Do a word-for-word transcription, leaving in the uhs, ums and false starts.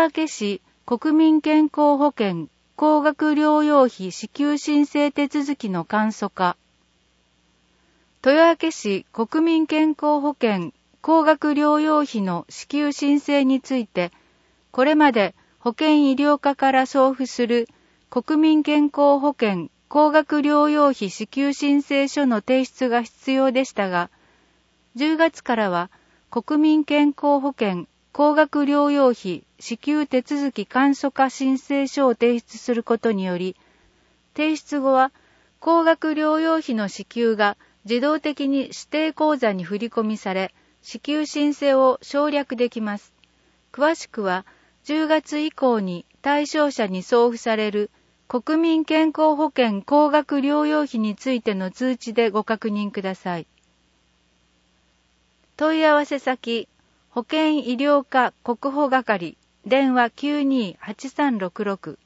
明市国民健康保険高額療養費支給申請手続きの簡素化。豊明市国民健康保険高額療養費の支給申請について、これまで保険医療課から送付する国民健康保険高額療養費支給申請書の提出が必要でしたが、じゅうがつからは国民健康保険高額療養費支給手続き簡素化申請書を提出することにより、提出後は高額療養費の支給が自動的に指定口座に振り込みされ、支給申請を省略できます。詳しくはじゅうがつ以降に対象者に送付される国民健康保険高額療養費についての通知でご確認ください。問い合わせ先、保険医療課国保係、電話 きゅうにーはちさんろくろく